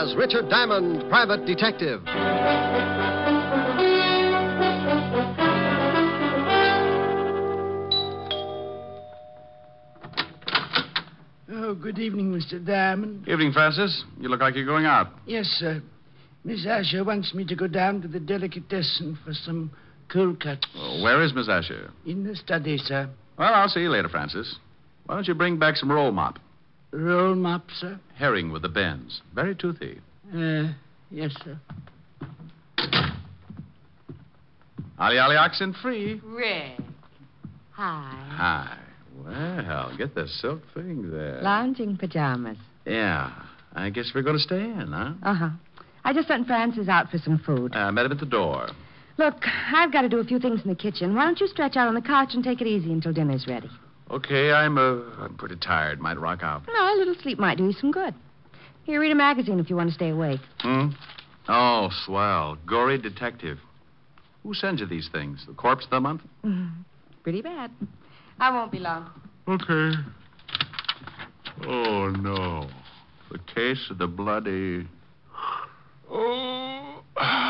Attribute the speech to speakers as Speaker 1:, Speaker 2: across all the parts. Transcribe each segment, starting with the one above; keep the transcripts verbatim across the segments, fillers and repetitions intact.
Speaker 1: as Richard Diamond, Private Detective.
Speaker 2: Oh, good evening, Mister Diamond.
Speaker 3: Evening, Francis. You look like you're going out.
Speaker 2: Yes, sir. Miss Asher wants me to go down to the delicatessen for some cold cuts.
Speaker 3: Oh, where is Miss Asher?
Speaker 2: In the study, sir.
Speaker 3: Well, I'll see you later, Francis. Why don't you bring back some roll mop?
Speaker 2: Roll mop, sir?
Speaker 3: Herring with the bends. Very toothy.
Speaker 2: Uh, yes, sir.
Speaker 3: Ollie Ollie oxen free.
Speaker 4: Rick. Hi.
Speaker 3: Hi. Well, get the silk thing there.
Speaker 4: Lounging pajamas.
Speaker 3: Yeah. I guess we're going to stay in, huh?
Speaker 4: Uh-huh. I just sent Francis out for some food.
Speaker 3: I uh, met him at the door.
Speaker 4: Look, I've got to do a few things in the kitchen. Why don't you stretch out on the couch and take it easy until dinner's ready?
Speaker 3: Okay, I'm, uh, I'm pretty tired. Might rock out.
Speaker 4: No, a little sleep might do you some good. Here, read a magazine if you want to stay awake.
Speaker 3: Hmm? Oh, swell. Gory detective. Who sends you these things? The Corpse of the Month?
Speaker 4: Mm, pretty bad. I won't be long.
Speaker 3: Okay. Oh, no. The case of the bloody... Oh.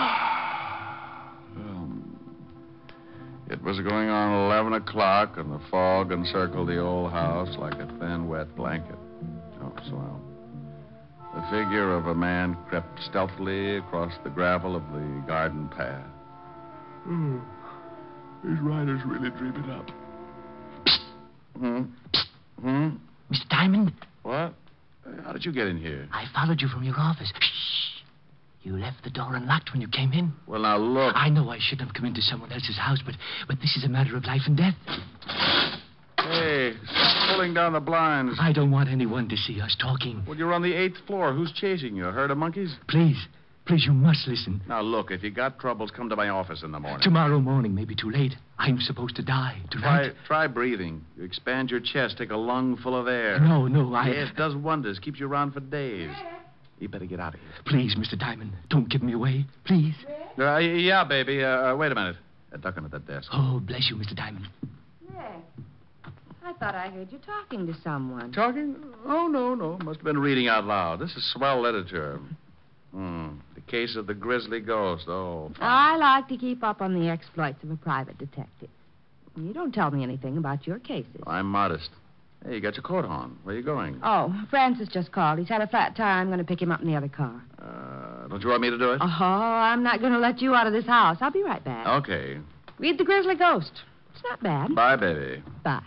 Speaker 3: um, it was going on eleven o'clock, and the fog encircled the old house like a thin, wet blanket. Oh, swell. The figure of a man crept stealthily across the gravel of the garden path. Oh, these riders really dream it up. Hmm? Hmm?
Speaker 2: Mister Diamond?
Speaker 3: What? How did you get in here?
Speaker 2: I followed you from your office. Shh. You left the door unlocked when you came in.
Speaker 3: Well, now, look.
Speaker 2: I know I shouldn't have come into someone else's house, but, but this is a matter of life and death.
Speaker 3: Hey, stop pulling down the blinds.
Speaker 2: I don't want anyone to see us talking.
Speaker 3: Well, you're on the eighth floor. Who's chasing you? A herd of monkeys?
Speaker 2: Please, please, you must listen.
Speaker 3: Now, look, if you got troubles, come to my office in the morning.
Speaker 2: Tomorrow morning may be too late. I'm supposed to die tonight.
Speaker 3: Try, try breathing. You expand your chest, take a lung full of air.
Speaker 2: No, no, I...
Speaker 3: Yes, it does wonders. Keeps you around for days. You better get out of here.
Speaker 2: Please, Mister Diamond, don't give me away. Please.
Speaker 3: Uh, yeah, baby. Uh, wait a minute. Uh, duck under that desk.
Speaker 2: Oh, bless you, Mister Diamond.
Speaker 4: Rick, I thought I heard you talking to someone.
Speaker 3: Talking? Oh, no, no. Must have been reading out loud. This is swell literature. Hmm. The case of the grisly ghost. Oh, fine.
Speaker 4: I like to keep up on the exploits of a private detective. You don't tell me anything about your cases.
Speaker 3: I'm modest. Hey, you got your coat on. Where are you going?
Speaker 4: Oh, Francis just called. He's had a flat tire. I'm going to pick him up in the other car.
Speaker 3: Uh, don't you want me to do it?
Speaker 4: Oh, I'm not going to let you out of this house. I'll be right back.
Speaker 3: Okay.
Speaker 4: Read The Grizzly Ghost. It's not bad.
Speaker 3: Bye, baby.
Speaker 4: Bye.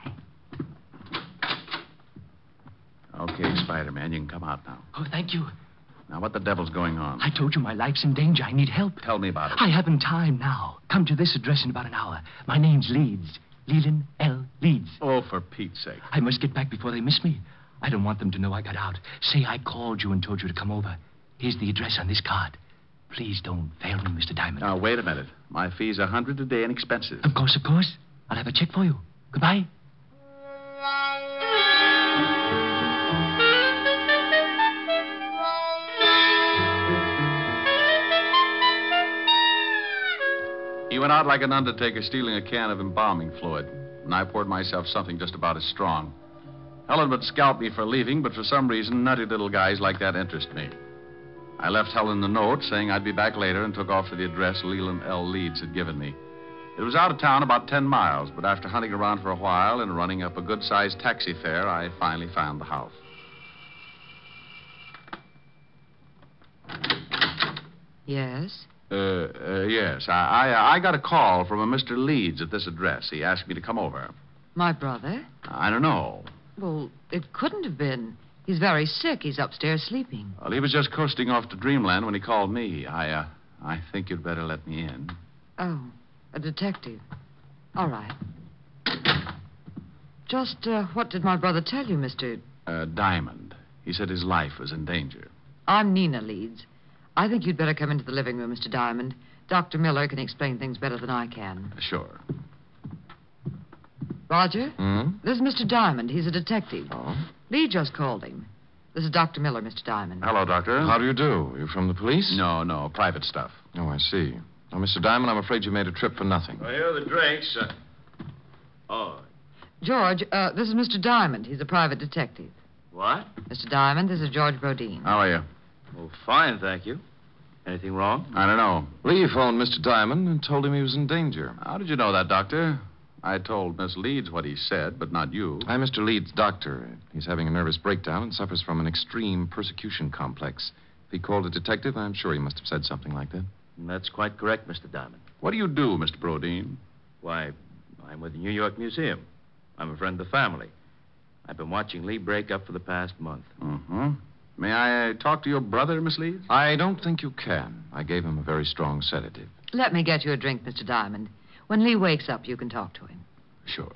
Speaker 3: Okay, Spider-Man, you can come out now.
Speaker 2: Oh, thank you.
Speaker 3: Now, what the devil's going on?
Speaker 2: I told you my life's in danger. I need help.
Speaker 3: Tell me about it.
Speaker 2: I haven't time now. Come to this address in about an hour. My name's Leeds. Leland L. Leeds.
Speaker 3: Oh, for Pete's sake.
Speaker 2: I must get back before they miss me. I don't want them to know I got out. Say I called you and told you to come over. Here's the address on this card. Please don't fail me, Mister Diamond.
Speaker 3: Now, wait a minute. My fee's a hundred a day and expenses.
Speaker 2: Of course, of course. I'll have a check for you. Goodbye.
Speaker 3: He went out like an undertaker stealing a can of embalming fluid, and I poured myself something just about as strong. Helen would scalp me for leaving, but for some reason, nutty little guys like that interest me. I left Helen a note saying I'd be back later and took off to the address Leland L. Leeds had given me. It was out of town about ten miles, but after hunting around for a while and running up a good-sized taxi fare, I finally found the house.
Speaker 4: Yes?
Speaker 3: Uh, uh, yes. I, I, I got a call from a Mister Leeds at this address. He asked me to come over.
Speaker 5: My brother?
Speaker 3: I don't know.
Speaker 5: Well, it couldn't have been. He's very sick. He's upstairs sleeping.
Speaker 3: Well, he was just coasting off to Dreamland when he called me. I, uh, I think you'd better let me in.
Speaker 5: Oh, a detective. All right. Just, uh, what did my brother tell you, Mister...
Speaker 3: Uh, Diamond. He said his life was in danger.
Speaker 5: I'm Nina Leeds. I think you'd better come into the living room, Mister Diamond. Doctor Miller can explain things better than I can.
Speaker 3: Sure.
Speaker 5: Roger?
Speaker 3: Hmm?
Speaker 5: This is Mister Diamond. He's a detective.
Speaker 3: Oh?
Speaker 5: Lee just called him. This is Doctor Miller, Mister Diamond.
Speaker 3: Hello, Doctor.
Speaker 6: How do you do? You from the police?
Speaker 3: No, no, private stuff.
Speaker 6: Oh, I see. Now, Mister Diamond, I'm afraid you made a trip for nothing.
Speaker 3: Well, here are the drinks. Uh... Oh.
Speaker 5: George, uh, this is Mister Diamond. He's a private detective.
Speaker 3: What?
Speaker 5: Mister Diamond, this is George Brodeen.
Speaker 3: How are you?
Speaker 7: Oh, fine, thank you. Anything wrong?
Speaker 3: I don't know.
Speaker 6: Lee phoned Mister Diamond and told him he was in danger.
Speaker 3: How did you know that, Doctor? I told Miss Leeds what he said, but not you.
Speaker 6: I'm Mister Leeds' doctor. He's having a nervous breakdown and suffers from an extreme persecution complex. If he called a detective, I'm sure he must have said something like that.
Speaker 7: That's quite correct, Mister Diamond.
Speaker 3: What do you do, Mister Brodeen?
Speaker 7: Why, I'm with the New York Museum. I'm a friend of the family. I've been watching Lee break up for the past month.
Speaker 3: Mm-hmm. May I talk to your brother, Miss Leeds?
Speaker 6: I don't think you can. I gave him a very strong sedative.
Speaker 5: Let me get you a drink, Mister Diamond. When Lee wakes up, you can talk to him.
Speaker 3: Sure.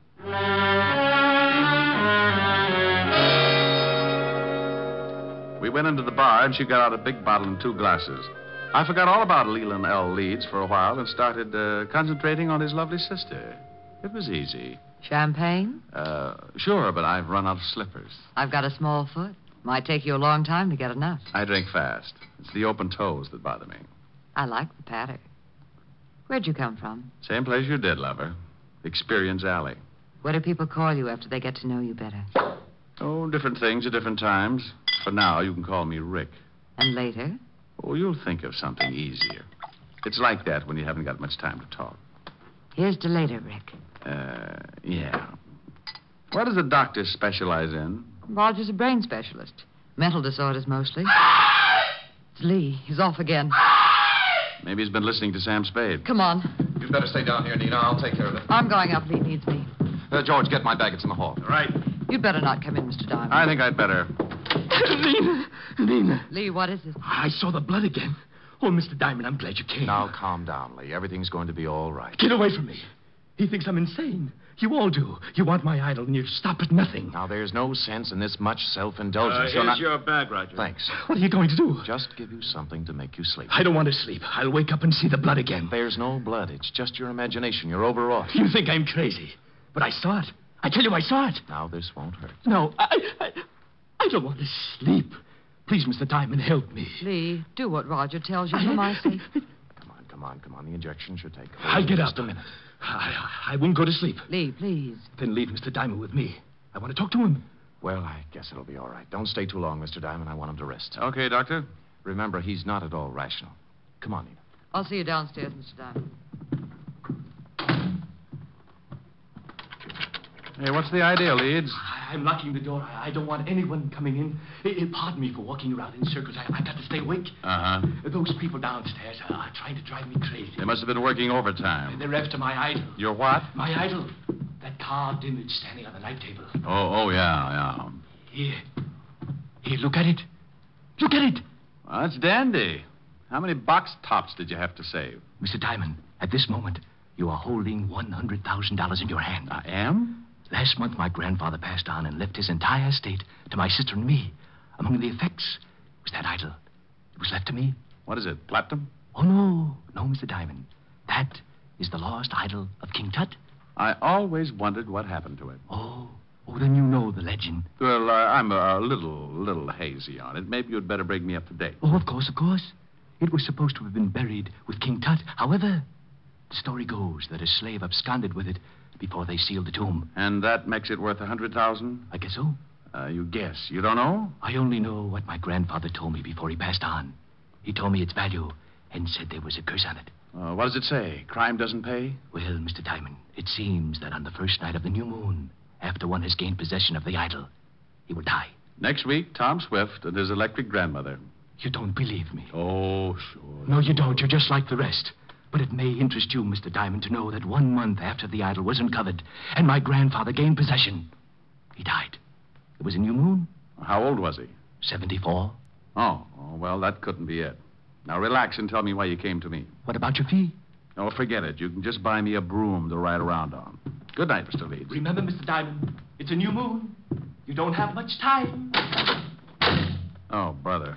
Speaker 3: We went into the bar, and she got out a big bottle and two glasses. I forgot all about Leland L. Leeds for a while and started uh, concentrating on his lovely sister. It was easy.
Speaker 5: Champagne?
Speaker 3: Uh, sure, but I've run out of slippers.
Speaker 5: I've got a small foot. Might take you a long time to get enough.
Speaker 3: I drink fast. It's the open toes that bother me.
Speaker 5: I like the patter. Where'd you come from?
Speaker 3: Same place you did, lover. Experience Alley.
Speaker 5: What do people call you after they get to know you better?
Speaker 3: Oh, different things at different times. For now, you can call me Rick.
Speaker 5: And later?
Speaker 3: Oh, you'll think of something easier. It's like that when you haven't got much time to talk.
Speaker 5: Here's to later, Rick.
Speaker 3: Uh, yeah. What does the doctor specialize in?
Speaker 5: Roger's a brain specialist. Mental disorders mostly. It's Lee. He's off again.
Speaker 3: Maybe he's been listening to Sam Spade.
Speaker 5: Come on.
Speaker 6: You'd better stay down here, Nina. I'll take care of it.
Speaker 5: I'm going up. Lee needs me.
Speaker 6: Uh, George, get my bag. It's in the hall.
Speaker 3: Right.
Speaker 5: You'd better not come in, Mister Diamond.
Speaker 3: I think I'd better.
Speaker 2: Lena! Lena!
Speaker 5: Lee, what is it?
Speaker 2: I saw the blood again. Oh, Mister Diamond, I'm glad you came.
Speaker 6: Now, calm down, Lee. Everything's going to be all right.
Speaker 2: Get away from me. He thinks I'm insane. You all do. You want my idol, and you stop at nothing.
Speaker 6: Now, there's no sense in this much
Speaker 7: Uh,
Speaker 6: self-indulgence.
Speaker 7: here's
Speaker 6: You're not...
Speaker 7: your bag, Roger.
Speaker 6: Thanks.
Speaker 2: What are you going to do?
Speaker 6: Just give you something to make you sleep.
Speaker 2: I don't want to sleep. I'll wake up and see the blood again.
Speaker 6: There's no blood. It's just your imagination. You're overwrought.
Speaker 2: You think I'm crazy. But I saw it. I tell you, I saw it.
Speaker 6: Now, this won't hurt.
Speaker 2: No, I, I, I don't want to sleep. Please, Mister Diamond, help me.
Speaker 5: Lee, do what Roger tells you for my sake.
Speaker 6: Come on, come on, come on. The injection should take hold.
Speaker 2: I'll get
Speaker 6: Just
Speaker 2: up.
Speaker 6: a minute.
Speaker 2: I, I won't go to sleep.
Speaker 5: Lee, please.
Speaker 2: Then leave Mister Diamond with me. I want to talk to him.
Speaker 6: Well, I guess it'll be all right. Don't stay too long, Mister Diamond. I want him to rest.
Speaker 3: Okay, Doctor.
Speaker 6: Remember, he's not at all rational. Come on, Nina.
Speaker 5: I'll see you downstairs, Mister Diamond.
Speaker 3: Hey, what's the idea, Leeds?
Speaker 2: I, I'm locking the door. I, I don't want anyone coming in. Eh, eh, pardon me for walking around in circles. I, I've got to stay awake.
Speaker 3: Uh-huh.
Speaker 2: Those people downstairs are, are trying to drive me crazy.
Speaker 3: They must have been working overtime.
Speaker 2: They're after my idol.
Speaker 3: Your what?
Speaker 2: My idol. That carved image standing on the night table.
Speaker 3: Oh, oh, yeah, yeah.
Speaker 2: Here. Here, look at it. Look at it.
Speaker 3: Well, that's dandy. How many box tops did you have to save?
Speaker 2: Mister Diamond, at this moment, you are holding one hundred thousand dollars in your hand.
Speaker 3: I am?
Speaker 2: Last month, my grandfather passed on and left his entire estate to my sister and me. Among the effects was that idol. It was left to me.
Speaker 3: What is it, platinum?
Speaker 2: Oh, no. No, Mister Diamond. That is the lost idol of King Tut.
Speaker 3: I always wondered what happened to it.
Speaker 2: Oh. Oh, then you know the legend.
Speaker 3: Well, uh, I'm a little, little hazy on it. Maybe you'd better bring me up to date.
Speaker 2: Oh, of course, of course. It was supposed to have been buried with King Tut. However, the story goes that a slave absconded with it before they sealed the tomb.
Speaker 3: And that makes it worth a hundred thousand?
Speaker 2: I guess so.
Speaker 3: Uh, you guess. You don't know?
Speaker 2: I only know what my grandfather told me before he passed on. He told me its value and said there was a curse on it.
Speaker 3: Uh, what does it say? Crime doesn't pay?
Speaker 2: Well, Mister Diamond, it seems that on the first night of the new moon, after one has gained possession of the idol, he will die.
Speaker 3: Next week, Tom Swift and his electric grandmother.
Speaker 2: You don't believe me?
Speaker 3: Oh, sure.
Speaker 2: No, you don't. You're just like the rest. But it may interest you, Mister Diamond, to know that one month after the idol was uncovered and my grandfather gained possession, he died. It was a new moon.
Speaker 3: How old was he?
Speaker 2: seventy-four.
Speaker 3: Oh, oh, well, that couldn't be it. Now, relax and tell me why you came to me.
Speaker 2: What about your fee?
Speaker 3: Oh, forget it. You can just buy me a broom to ride around on. Good night, Mister Leeds.
Speaker 2: Remember, Mister Diamond, it's a new moon. You don't have much time.
Speaker 3: Oh, brother.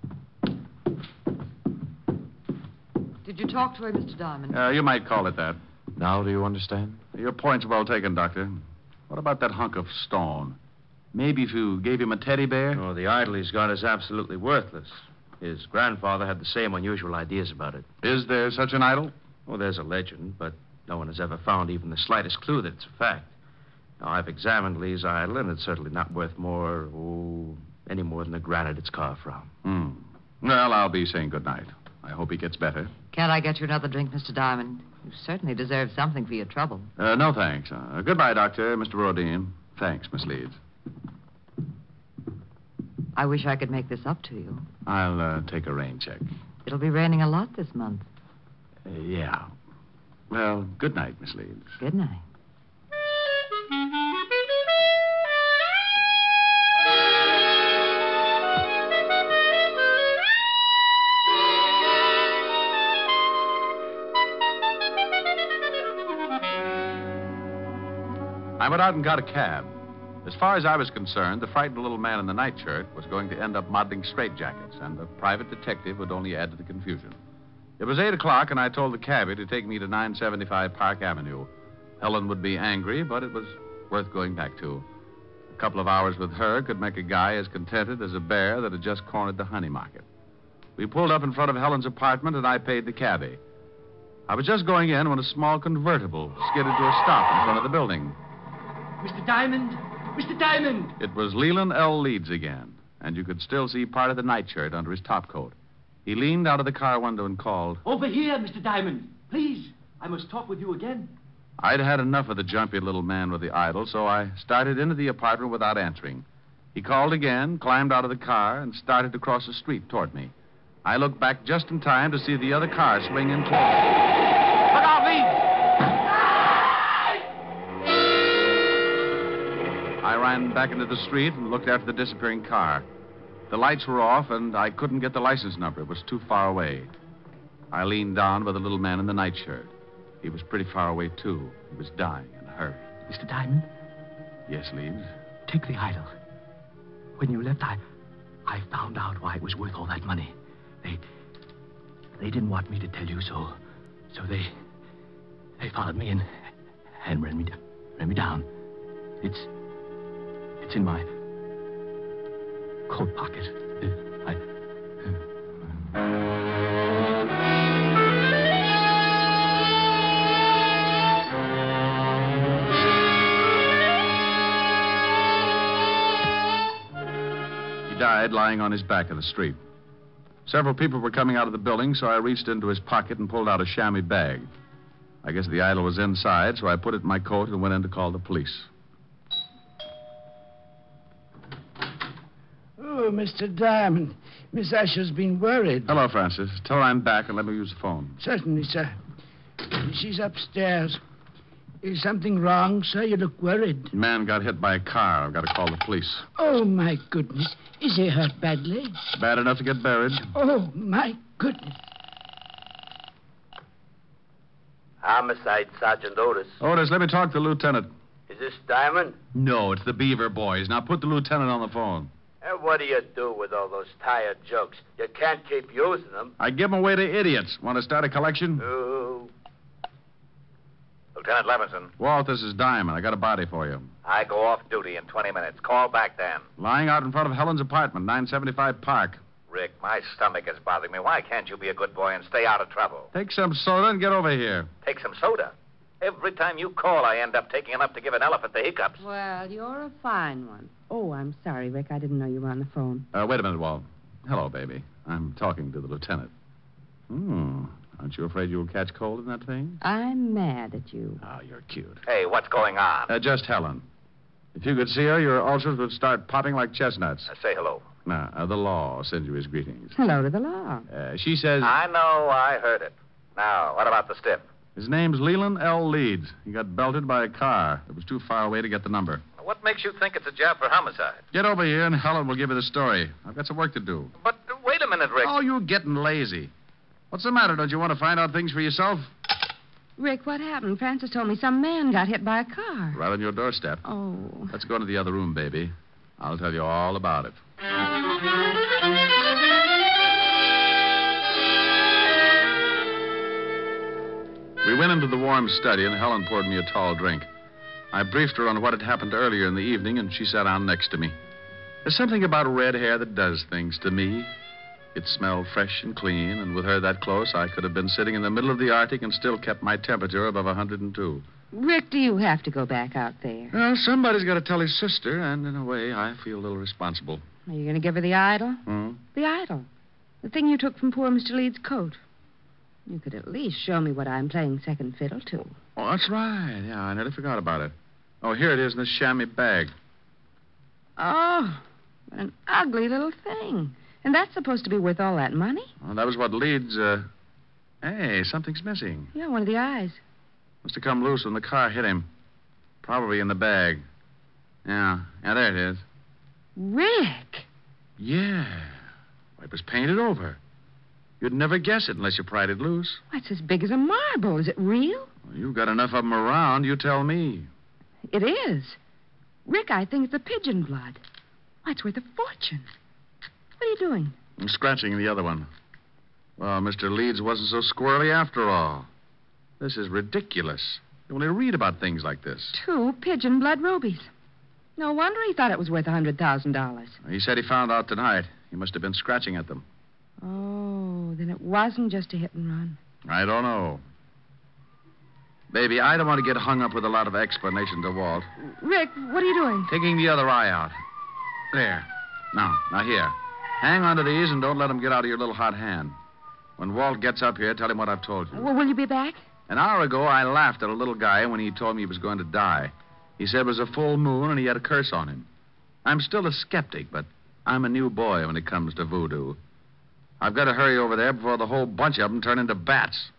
Speaker 5: Did you talk to her, Mister Diamond?
Speaker 3: Uh, you might call it that.
Speaker 6: Now, do you understand?
Speaker 3: Your point's well taken, Doctor. What about that hunk of stone? Maybe if you gave him a teddy bear?
Speaker 7: Oh, the idol he's got is absolutely worthless. His grandfather had the same unusual ideas about it.
Speaker 3: Is there such an idol?
Speaker 7: Well, there's a legend, but no one has ever found even the slightest clue that it's a fact. Now, I've examined Lee's idol, and it's certainly not worth more, oh, any more than the granite it's carved from.
Speaker 3: Hmm. Well, I'll be saying good night. I hope he gets better.
Speaker 5: Can't I get you another drink, Mister Diamond? You certainly deserve something for your trouble.
Speaker 3: Uh, no, thanks. Uh, goodbye, Doctor, Mister Rodin. Thanks, Miss Leeds.
Speaker 5: I wish I could make this up to you.
Speaker 3: I'll uh, take a rain check.
Speaker 5: It'll be raining a lot this month.
Speaker 3: Uh, yeah. Well, good night, Miss Leeds.
Speaker 5: Good night.
Speaker 3: I went out and got a cab. As far as I was concerned, the frightened little man in the nightshirt was going to end up modeling straitjackets, and the private detective would only add to the confusion. It was eight o'clock, and I told the cabbie to take me to nine seventy-five Park Avenue. Helen would be angry, but it was worth going back to. A couple of hours with her could make a guy as contented as a bear that had just cornered the honey market. We pulled up in front of Helen's apartment, and I paid the cabbie. I was just going in when a small convertible skidded to a stop in front of the building.
Speaker 2: Mister Diamond! Mister Diamond!
Speaker 3: It was Leland L. Leeds again, and you could still see part of the nightshirt under his topcoat. He leaned out of the car window and called.
Speaker 2: Over here, Mister Diamond. Please, I must talk with you again.
Speaker 3: I'd had enough of the jumpy little man with the idol, so I started into the apartment without answering. He called again, climbed out of the car, and started to cross the street toward me. I looked back just in time to see the other car swing in toward me. Look out, Leeds! I ran back into the street and looked after the disappearing car. The lights were off, and I couldn't get the license number. It was too far away. I leaned down by the little man in the nightshirt. He was pretty far away, too. He was dying in a hurry.
Speaker 2: Mister Diamond?
Speaker 3: Yes, Leeds?
Speaker 2: Take the idol. When you left, I... I found out why it was worth all that money. They... They didn't want me to tell you, so... So they... They followed me and... And ran me, ran me down. It's... It's in my coat pocket. Uh, I.
Speaker 3: He died lying on his back in the street. Several people were coming out of the building, so I reached into his pocket and pulled out a chamois bag. I guess the idol was inside, so I put it in my coat and went in to call the police.
Speaker 8: Oh, Mister Diamond, Miss Asher's been worried.
Speaker 3: Hello, Francis. Tell her I'm back and let me use the phone.
Speaker 8: Certainly, sir. She's upstairs. Is something wrong, sir? You look worried.
Speaker 3: The man got hit by a car. I've got to call the police.
Speaker 8: Oh, my goodness. Is he hurt badly?
Speaker 3: Bad enough to get buried.
Speaker 8: Oh, my goodness.
Speaker 9: Homicide, Sergeant Otis.
Speaker 3: Otis, let me talk to the lieutenant.
Speaker 9: Is this Diamond?
Speaker 3: No, it's the Beaver boys. Now put the lieutenant on the phone.
Speaker 9: And what do you do with all those tired jokes? You can't keep using them.
Speaker 3: I give them away to idiots. Want to start a collection?
Speaker 9: Oh. Lieutenant Levinson.
Speaker 3: Walt, this is Diamond. I got a body for you.
Speaker 9: I go off duty in twenty minutes. Call back then.
Speaker 3: Lying out in front of Helen's apartment, nine seventy-five Park.
Speaker 9: Rick, my stomach is bothering me. Why can't you be a good boy and stay out of trouble?
Speaker 3: Take some soda and get over here.
Speaker 9: Take some soda? Every time you call, I end up taking enough to give an elephant the hiccups.
Speaker 4: Well, you're a fine one. Oh, I'm sorry, Rick. I didn't know you were on the phone.
Speaker 3: Uh, wait a minute, Walt. Hello, baby. I'm talking to the lieutenant. Hmm. Aren't you afraid you'll catch cold in that thing?
Speaker 4: I'm mad at you.
Speaker 3: Oh, you're cute.
Speaker 9: Hey, what's going on?
Speaker 3: Uh, just Helen. If you could see her, your ulcers would start popping like chestnuts.
Speaker 9: Uh, say hello.
Speaker 3: Nah, uh, the law sends you his greetings.
Speaker 4: Hello to the law.
Speaker 3: Uh, she says...
Speaker 9: I know. I heard it. Now, what about the stiff?
Speaker 3: His name's Leland L. Leeds. He got belted by a car. It was too far away to get the number.
Speaker 9: What makes you think it's a job for homicide?
Speaker 3: Get over here and Helen will give you the story. I've got some work to do.
Speaker 9: But uh, wait a minute, Rick.
Speaker 3: Oh, you're getting lazy. What's the matter? Don't you want to find out things for yourself?
Speaker 4: Rick, what happened? Francis told me some man got hit by a car.
Speaker 3: Right on your doorstep.
Speaker 4: Oh.
Speaker 3: Let's go into the other room, baby. I'll tell you all about it. We went into the warm study, and Helen poured me a tall drink. I briefed her on what had happened earlier in the evening, and she sat down next to me. There's something about red hair that does things to me. It smelled fresh and clean, and with her that close, I could have been sitting in the middle of the Arctic and still kept my temperature above one hundred two.
Speaker 4: Rick, do you have to go back out there?
Speaker 3: Well, somebody's got to tell his sister, and in a way, I feel a little responsible.
Speaker 4: Are you going to give her the idol?
Speaker 3: Hmm?
Speaker 4: The idol. The thing you took from poor Mister Leeds' coat. You could at least show me what I'm playing second fiddle to.
Speaker 3: Oh, that's right. Yeah, I nearly forgot about it. Oh, here it is in this chamois bag.
Speaker 4: Oh, what an ugly little thing. And that's supposed to be worth all that money?
Speaker 3: Well, that was what Leeds, uh... Hey, something's missing.
Speaker 4: Yeah, one of the eyes.
Speaker 3: Must have come loose when the car hit him. Probably in the bag. Yeah, yeah, there it is.
Speaker 4: Rick!
Speaker 3: Yeah. It was painted over. You'd never guess it unless you pried it loose.
Speaker 4: Why, it's as big as a marble. Is it real?
Speaker 3: Well, you've got enough of them around, you tell me.
Speaker 4: It is. Rick, I think it's the pigeon blood. Why, it's worth a fortune. What are you doing?
Speaker 3: I'm scratching the other one. Well, Mister Leeds wasn't so squirrely after all. This is ridiculous. You only read about things like this.
Speaker 4: Two pigeon blood rubies. No wonder he thought it was worth a hundred thousand dollars.
Speaker 3: He said he found out tonight. He must have been scratching at them.
Speaker 4: Oh, then it wasn't just a hit and run.
Speaker 3: I don't know. Baby, I don't want to get hung up with a lot of explanation to Walt.
Speaker 4: Rick, what are you doing?
Speaker 3: Taking the other eye out. There. Now, now here. Hang on to these and don't let them get out of your little hot hand. When Walt gets up here, tell him what I've told you.
Speaker 4: Well, will you be back?
Speaker 3: An hour ago, I laughed at a little guy when he told me he was going to die. He said it was a full moon and he had a curse on him. I'm still a skeptic, but I'm a new boy when it comes to voodoo. I've got to hurry over there before the whole bunch of them turn into bats.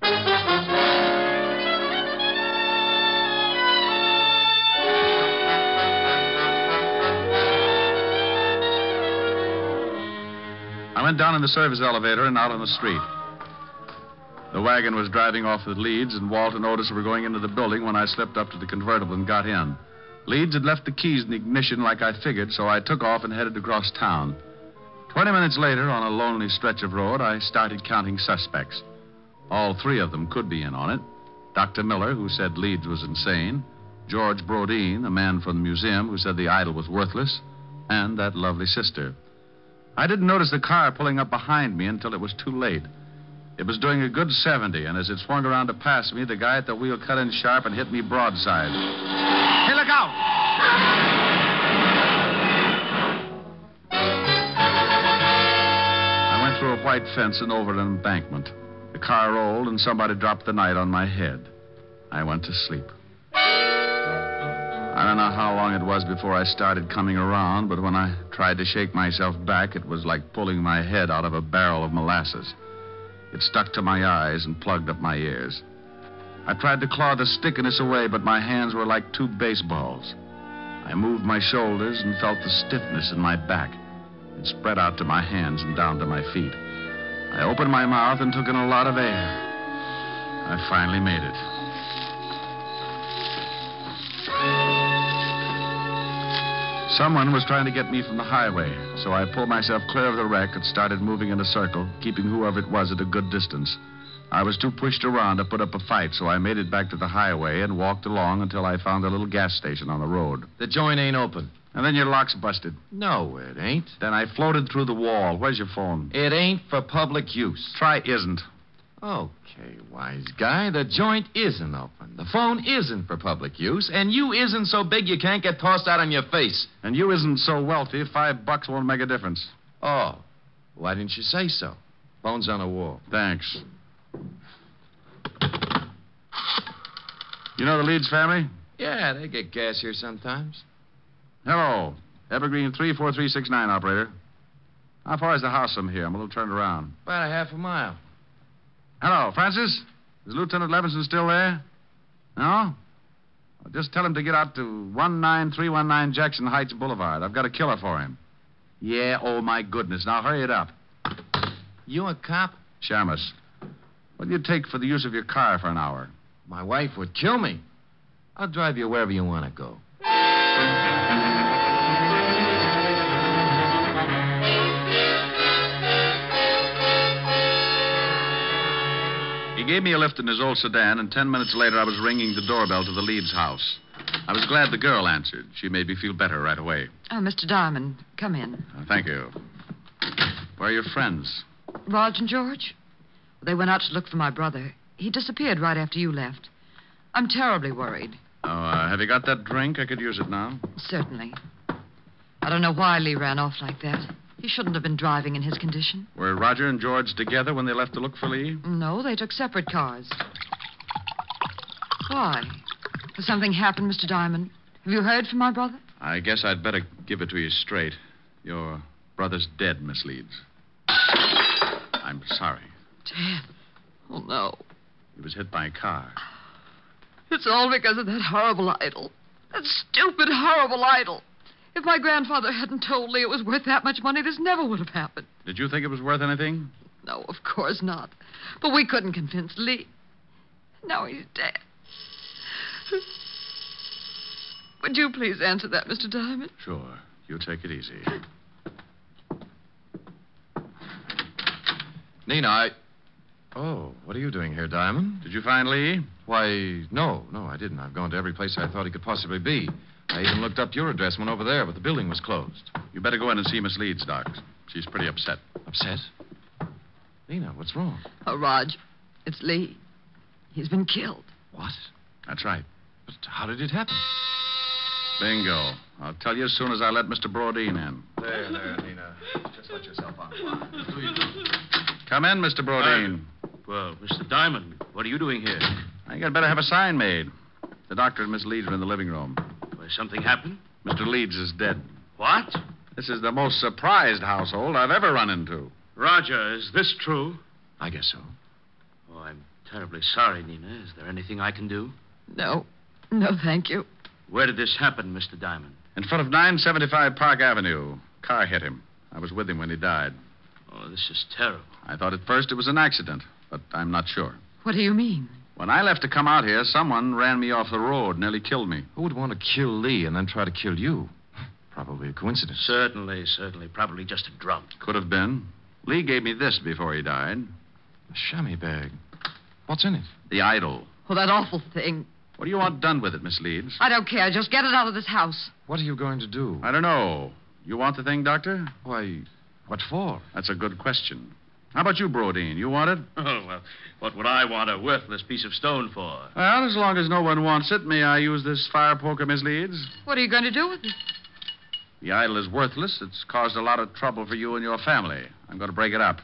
Speaker 3: I went down in the service elevator and out on the street. The wagon was driving off with Leeds, and Walt and Otis were going into the building when I slipped up to the convertible and got in. Leeds had left the keys in the ignition like I figured, so I took off and headed across town. Twenty minutes later, on a lonely stretch of road, I started counting suspects. All three of them could be in on it. Doctor Miller, who said Leeds was insane. George Brodeen, a man from the museum who said the idol was worthless. And that lovely sister. I didn't notice the car pulling up behind me until it was too late. It was doing a good seventy, and as it swung around to pass me, the guy at the wheel cut in sharp and hit me broadside. Hey, look out! I went through a white fence and over an embankment. The car rolled, and somebody dropped the night on my head. I went to sleep. I don't know how long it was before I started coming around, but when I tried to shake myself back, it was like pulling my head out of a barrel of molasses. It stuck to my eyes and plugged up my ears. I tried to claw the stickiness away, but my hands were like two baseballs. I moved my shoulders and felt the stiffness in my back. It spread out to my hands and down to my feet. I opened my mouth and took in a lot of air. I finally made it. Someone was trying to get me from the highway, so I pulled myself clear of the wreck and started moving in a circle, keeping whoever it was at a good distance. I was too pushed around to put up a fight, so I made it back to the highway and walked along until I found a little gas station on the road.
Speaker 7: The joint ain't open.
Speaker 3: And then your lock's busted.
Speaker 7: No, it ain't.
Speaker 3: Then I floated through the wall. Where's your phone?
Speaker 7: It ain't for public use.
Speaker 3: Try isn't.
Speaker 7: Okay, wise guy, the joint isn't open. The phone isn't for public use, and you isn't so big you can't get tossed out on your face.
Speaker 3: And you isn't so wealthy, five bucks won't make a difference.
Speaker 7: Oh, why didn't you say so? Phone's on the wall.
Speaker 3: Thanks. You know the Leeds family?
Speaker 7: Yeah, they get gas here sometimes.
Speaker 3: Hello. Evergreen three four three six nine, operator. How far is the house from here? I'm a little turned around.
Speaker 7: About a half a mile.
Speaker 3: Hello, Francis? Is Lieutenant Levinson still there? No? Well, just tell him to get out to one nine three one nine Jackson Heights Boulevard. I've got a killer for him. Yeah, oh, my goodness. Now, hurry it up.
Speaker 7: You a cop?
Speaker 3: Shamus. What do you take for the use of your car for an hour?
Speaker 7: My wife would kill me. I'll drive you wherever you want to go. He
Speaker 3: gave me a lift in his old sedan, and ten minutes later I was ringing the doorbell to the Leeds house. I was glad the girl answered. She made me feel better right away.
Speaker 5: Oh, Mister Diamond, come in.
Speaker 3: Uh, thank you. Where are your friends?
Speaker 5: Raj and George? They went out to look for my brother. He disappeared right after you left. I'm terribly worried.
Speaker 3: Oh, uh, have you got that drink? I could use it now.
Speaker 5: Certainly. I don't know why Lee ran off like that. He shouldn't have been driving in his condition.
Speaker 3: Were Roger and George together when they left to look for Lee?
Speaker 5: No, they took separate cars. Why? Has something happened, Mister Diamond? Have you heard from my brother?
Speaker 3: I guess I'd better give it to you straight. Your brother's dead, Miss Leeds. I'm sorry.
Speaker 5: Dead? Oh, no.
Speaker 3: He was hit by a car.
Speaker 5: It's all because of that horrible idol. That stupid, horrible idol. If my grandfather hadn't told Lee it was worth that much money, this never would have happened.
Speaker 3: Did you think it was worth anything?
Speaker 5: No, of course not. But we couldn't convince Lee. Now he's dead. Would you please answer that, Mister Diamond?
Speaker 3: Sure. You take it easy.
Speaker 6: Nina, I... Oh, what are you doing here, Diamond?
Speaker 3: Did you find Lee?
Speaker 6: Why, no, no, I didn't. I've gone to every place I thought he could possibly be. I even looked up your address, went over there, but the building was closed.
Speaker 3: You better go in and see Miss Leeds, Doc. She's pretty upset.
Speaker 6: Upset? Nina, what's wrong?
Speaker 5: Oh, Raj, it's Lee. He's been killed.
Speaker 6: What?
Speaker 3: That's right.
Speaker 6: But how did it happen?
Speaker 3: Bingo. I'll tell you as soon as I let Mister Brodeen in.
Speaker 6: There, there, Nina. Just let yourself on. Do you?
Speaker 3: Come in, Mister Brodeen.
Speaker 10: Well, Mister Diamond, what are you doing here?
Speaker 3: I think I'd better have a sign made. The doctor and Miss Leeds are in the living room.
Speaker 10: Well, something happened?
Speaker 3: Mister Leeds is dead.
Speaker 10: What?
Speaker 3: This is the most surprised household I've ever run into.
Speaker 10: Roger, is this true?
Speaker 6: I guess so.
Speaker 10: Oh, I'm terribly sorry, Nina. Is there anything I can do?
Speaker 5: No. No, thank you.
Speaker 10: Where did this happen, Mister Diamond?
Speaker 3: In front of nine seventy-five Park Avenue. Car hit him. I was with him when he died.
Speaker 10: Oh, this is terrible.
Speaker 3: I thought at first it was an accident, but I'm not sure.
Speaker 5: What do you mean?
Speaker 3: When I left to come out here, someone ran me off the road, nearly killed me.
Speaker 6: Who would want to kill Lee and then try to kill you? Probably a coincidence.
Speaker 10: Certainly, certainly. Probably just a drunk.
Speaker 3: Could have been. Lee gave me this before he died.
Speaker 6: A chamois bag. What's in it?
Speaker 3: The idol.
Speaker 5: Oh, that awful thing.
Speaker 3: What do you want done with it, Miss Leeds?
Speaker 5: I don't care. Just get it out of this house.
Speaker 6: What are you going to do?
Speaker 3: I don't know. You want the thing, Doctor?
Speaker 6: Why, what for?
Speaker 3: That's a good question. How about you, Brodeen? You want it?
Speaker 10: Oh, well, what would I want a worthless piece of stone for?
Speaker 3: Well, as long as no one wants it, may I use this fire poker, Miss Leeds?
Speaker 5: What are you going to do with it?
Speaker 3: The idol is worthless. It's caused a lot of trouble for you and your family. I'm going to break it up.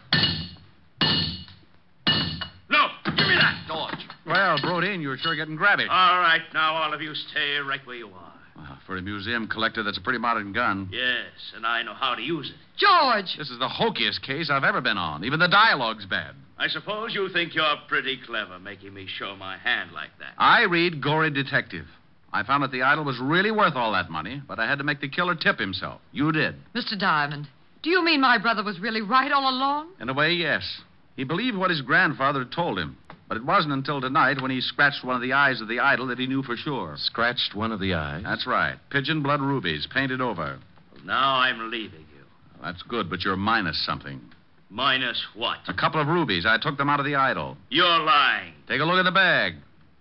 Speaker 10: No! Give me that, George.
Speaker 3: Well, Brodeen, you're sure getting grabby.
Speaker 10: All right, now all of you stay right where you are.
Speaker 3: Uh, for a museum collector, that's a pretty modern gun.
Speaker 10: Yes, and I know how to use it.
Speaker 5: George!
Speaker 3: This is the hokiest case I've ever been on. Even the dialogue's bad.
Speaker 10: I suppose you think you're pretty clever making me show my hand like that.
Speaker 3: I read Gory Detective. I found that the idol was really worth all that money, but I had to make the killer tip himself. You did.
Speaker 5: Mister Diamond, do you mean my brother was really right all along?
Speaker 3: In a way, yes. He believed what his grandfather had told him. But it wasn't until tonight when he scratched one of the eyes of the idol that he knew for sure.
Speaker 6: Scratched one of the eyes?
Speaker 3: That's right. Pigeon blood rubies, painted over.
Speaker 10: Well, now I'm leaving you.
Speaker 3: Well, that's good, but you're minus something.
Speaker 10: Minus what?
Speaker 3: A couple of rubies. I took them out of the idol.
Speaker 10: You're lying.
Speaker 3: Take a look at the bag.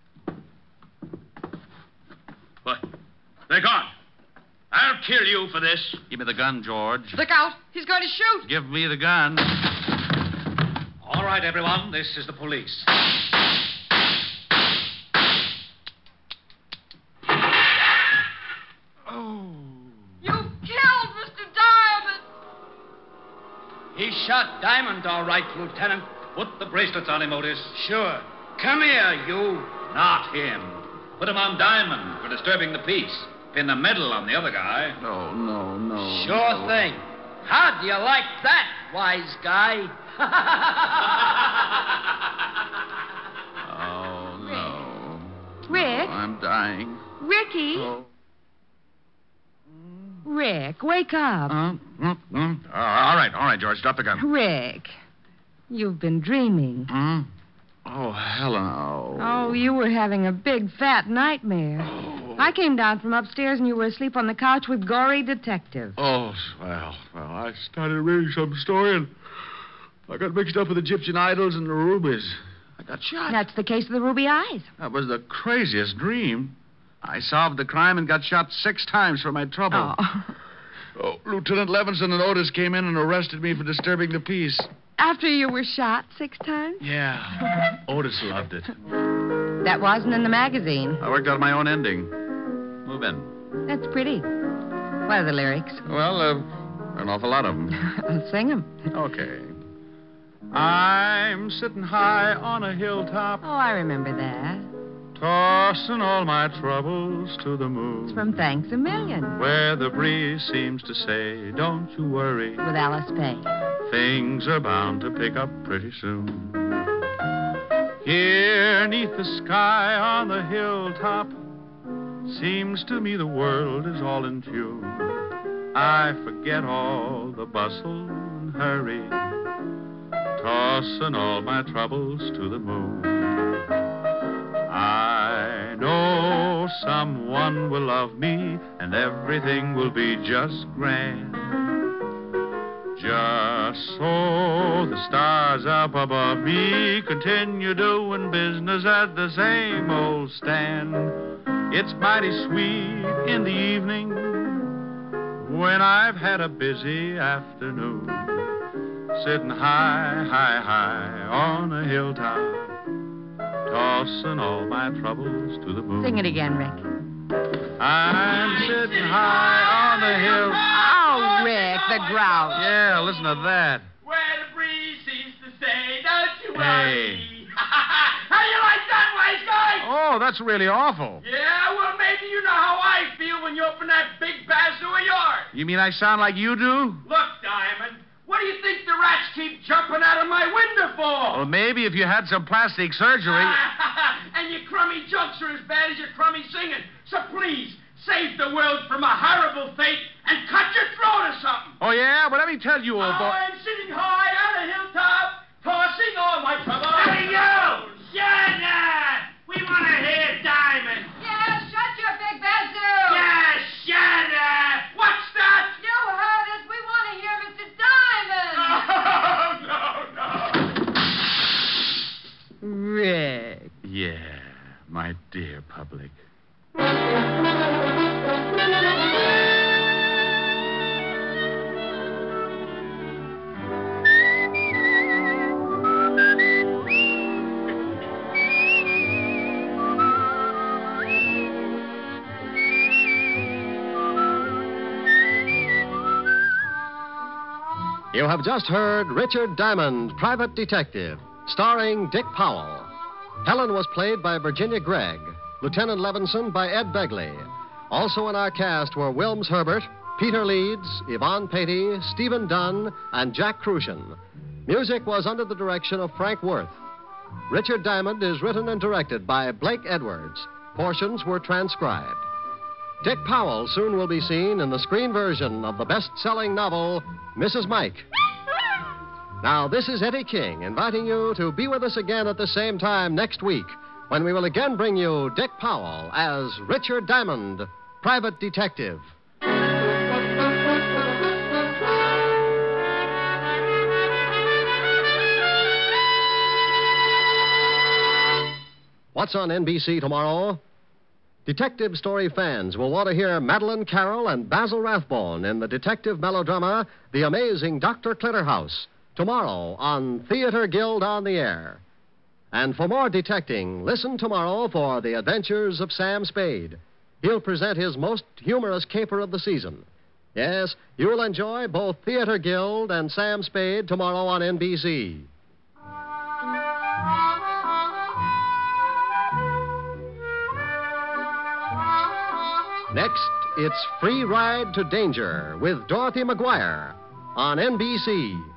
Speaker 10: What? They're gone. I'll kill you for this.
Speaker 3: Give me the gun, George.
Speaker 5: Look out. He's going to shoot.
Speaker 3: Give me the gun.
Speaker 2: All right, everyone. This is the police.
Speaker 6: Oh.
Speaker 5: You killed Mister Diamond.
Speaker 2: He shot Diamond, all right, Lieutenant. Put the bracelets on him, Otis.
Speaker 8: Sure. Come here, you.
Speaker 2: Not him. Put him on Diamond for disturbing the peace. Pin the medal on the other guy.
Speaker 3: No, no, no.
Speaker 8: Sure
Speaker 3: no.
Speaker 8: thing. How do you like that, wise guy?
Speaker 3: Oh, no.
Speaker 4: Rick?
Speaker 3: No, I'm dying.
Speaker 4: Ricky?
Speaker 3: Oh.
Speaker 4: Rick, wake up.
Speaker 3: Uh, mm, mm. Uh, all right, all right, George. Drop the gun.
Speaker 4: Rick, you've been dreaming.
Speaker 3: Hmm? Oh, Helen. Oh.
Speaker 4: Oh, you were having a big, fat nightmare.
Speaker 3: Oh.
Speaker 4: I came down from upstairs and you were asleep on the couch with Gory Detective.
Speaker 3: Oh, well, well, I started reading some story and I got mixed up with Egyptian idols and the rubies. I got shot.
Speaker 4: That's the case of the ruby eyes.
Speaker 3: That was the craziest dream. I solved the crime and got shot six times for my trouble.
Speaker 4: Oh.
Speaker 3: Oh, Lieutenant Levinson and Otis came in and arrested me for disturbing the peace.
Speaker 4: After you were shot six times?
Speaker 3: Yeah. Otis loved it.
Speaker 4: That wasn't in the magazine.
Speaker 3: I worked out my own ending. Move in.
Speaker 4: That's pretty. What are the lyrics?
Speaker 3: Well, uh, an awful lot of them.
Speaker 4: I'll sing them.
Speaker 3: Okay. I'm sitting high on a hilltop,
Speaker 4: Oh, I remember that.
Speaker 3: tossing all my troubles to the moon.
Speaker 4: It's from Thanks a Million
Speaker 3: Where the breeze seems to say, don't you worry,
Speaker 4: with Alice Faye.
Speaker 3: things are bound to pick up pretty soon. Here, neath the sky on the hilltop, seems to me the world is all in tune. I forget all the bustle and hurry, tossing all my troubles to the moon. I know someone will love me, and everything will be just grand. Just so the stars up above me continue doing business at the same old stand. It's mighty sweet in the evening when I've had a busy afternoon, sitting high, high, high on a hilltop, tossing all my troubles to the moon.
Speaker 4: Sing it again, Rick.
Speaker 3: I'm sitting high on a hill.
Speaker 4: Oh, Rick, the grouse.
Speaker 3: Yeah, listen to that.
Speaker 10: Where the breeze seems to say, don't you
Speaker 3: Hey.
Speaker 10: worry. How you like that, wise guy?
Speaker 3: Oh, that's really awful.
Speaker 10: Yeah, well, maybe you know how I feel when you open that big bazoo of yours.
Speaker 3: You mean I sound like you do?
Speaker 10: Look, Diamond, what do you think the rats keep jumping out of my window for?
Speaker 3: Well, maybe if you had some plastic surgery.
Speaker 10: And your crummy jokes are as bad as your crummy singing. So please, save the world from a horrible fate and cut your throat or something.
Speaker 3: Oh, yeah? Well, let me tell you, old boy.
Speaker 10: I'm sitting high on a hilltop, tossing all my troubles. Hey, you! Shut up! We want to hear Diamond.
Speaker 5: Yeah, shut your big bazoo.
Speaker 10: Yeah, shut up! What's that?
Speaker 5: You heard us. We want to hear Mister Diamond.
Speaker 10: Oh, no, no.
Speaker 4: Rick.
Speaker 3: Yeah, my dear public.
Speaker 1: You have just heard Richard Diamond, Private Detective, starring Dick Powell. Helen was played by Virginia Gregg, Lieutenant Levinson by Ed Begley. Also in our cast were Wilms Herbert, Peter Leeds, Yvonne Patey, Stephen Dunn, and Jack Crucian. Music was under the direction of Frank Worth. Richard Diamond is written and directed by Blake Edwards. Portions were transcribed. Dick Powell soon will be seen in the screen version of the best-selling novel, Missus Mike. Now, this is Eddie King inviting you to be with us again at the same time next week when we will again bring you Dick Powell as Richard Diamond, Private Detective. What's on N B C tomorrow? Detective story fans will want to hear Madeline Carroll and Basil Rathbone in the detective melodrama The Amazing Doctor Clitterhouse, tomorrow on Theater Guild on the Air. And for more detecting, listen tomorrow for The Adventures of Sam Spade. He'll present his most humorous caper of the season. Yes, you'll enjoy both Theater Guild and Sam Spade tomorrow on N B C. Next, it's Free Ride to Danger with Dorothy McGuire on N B C.